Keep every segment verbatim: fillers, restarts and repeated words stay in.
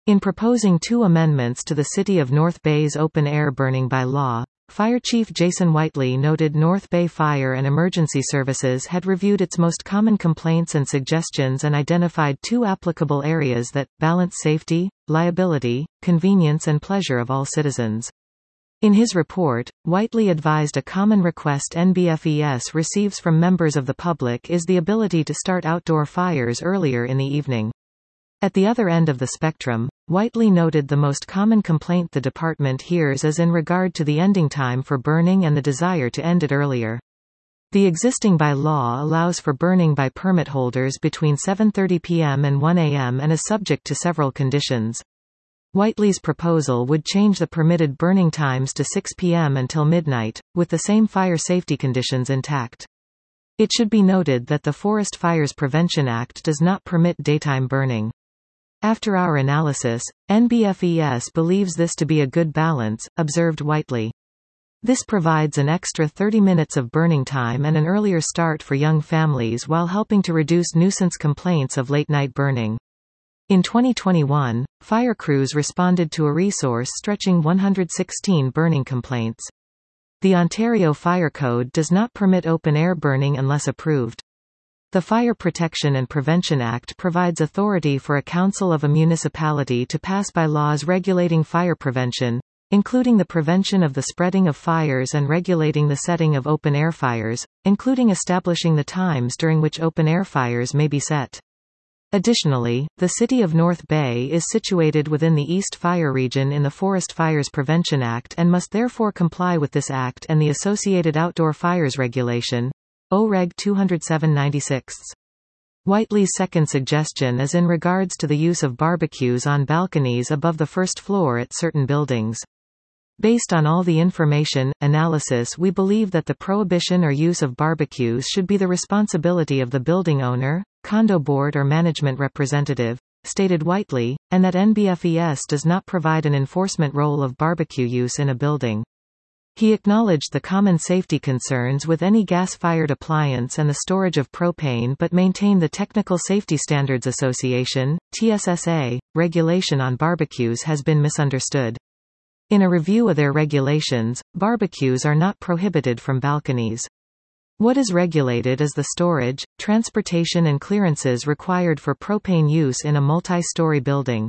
In proposing two amendments to the City of North Bay's open-air burning bylaw, Fire Chief Jason Whiteley noted North Bay Fire and Emergency Services had reviewed its most common complaints and suggestions and identified two applicable areas that balance safety, liability, convenience and pleasure of all citizens. In his report, Whiteley advised a common request N B F E S receives from members of the public is the ability to start outdoor fires earlier in the evening. At the other end of the spectrum, Whiteley noted the most common complaint the department hears is in regard to the ending time for burning and the desire to end it earlier. The existing bylaw allows for burning by permit holders between seven thirty p m and one a m and is subject to several conditions. Whiteley's proposal would change the permitted burning times to six p m until midnight, with the same fire safety conditions intact. It should be noted that the Forest Fires Prevention Act does not permit daytime burning. After our analysis, N B F E S believes this to be a good balance, observed Whiteley. This provides an extra thirty minutes of burning time and an earlier start for young families while helping to reduce nuisance complaints of late-night burning. In twenty twenty-one, fire crews responded to a resource stretching one hundred sixteen burning complaints. The Ontario Fire Code does not permit open-air burning unless approved. The Fire Protection and Prevention Act provides authority for a council of a municipality to pass bylaws regulating fire prevention, including the prevention of the spreading of fires and regulating the setting of open-air fires, including establishing the times during which open-air fires may be set. Additionally, the City of North Bay is situated within the East Fire Region in the Forest Fires Prevention Act and must therefore comply with this Act and the associated Outdoor Fires Regulation, O Reg two oh seven ninety-six. Whiteley's second suggestion is in regards to the use of barbecues on balconies above the first floor at certain buildings. Based on all the information, analysis we believe that the prohibition or use of barbecues should be the responsibility of the building owner, condo board or management representative, stated Whiteley, and that N B F E S does not provide an enforcement role of barbecue use in a building. He acknowledged the common safety concerns with any gas-fired appliance and the storage of propane but maintained the Technical Safety Standards Association, T S S A, regulation on barbecues has been misunderstood. In a review of their regulations, barbecues are not prohibited from balconies. What is regulated is the storage, transportation and clearances required for propane use in a multi-story building.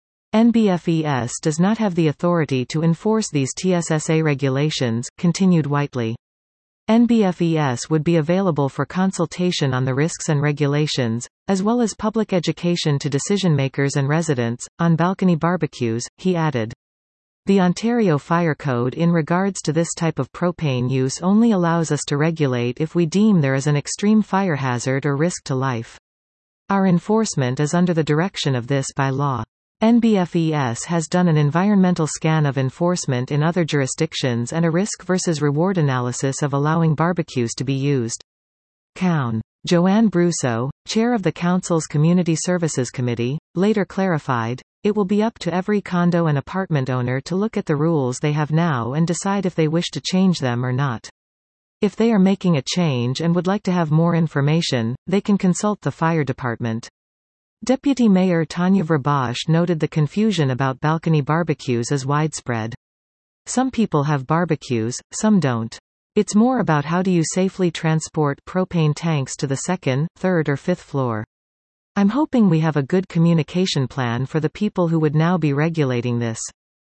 N B F E S does not have the authority to enforce these T S S A regulations, continued Whiteley. N B F E S would be available for consultation on the risks and regulations, as well as public education to decision-makers and residents, on balcony barbecues, he added. The Ontario Fire Code in regards to this type of propane use only allows us to regulate if we deem there is an extreme fire hazard or risk to life. Our enforcement is under the direction of this by law. N B F E S has done an environmental scan of enforcement in other jurisdictions and a risk versus reward analysis of allowing barbecues to be used. Coun. Joanne Brousseau, chair of the Council's Community Services Committee, later clarified, it will be up to every condo and apartment owner to look at the rules they have now and decide if they wish to change them or not. If they are making a change and would like to have more information, they can consult the fire department. Deputy Mayor Tanya Verbosch noted the confusion about balcony barbecues is widespread. Some people have barbecues, some don't. It's more about how do you safely transport propane tanks to the second, third or fifth floor. I'm hoping we have a good communication plan for the people who would now be regulating this.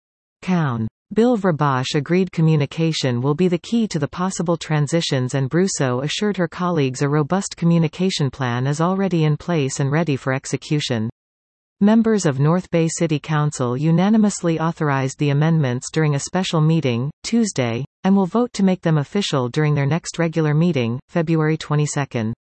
Coun. Bill Verbosch agreed communication will be the key to the possible transitions and Brousseau assured her colleagues a robust communication plan is already in place and ready for execution. Members of North Bay City Council unanimously authorized the amendments during a special meeting, Tuesday, and will vote to make them official during their next regular meeting, February twenty-second.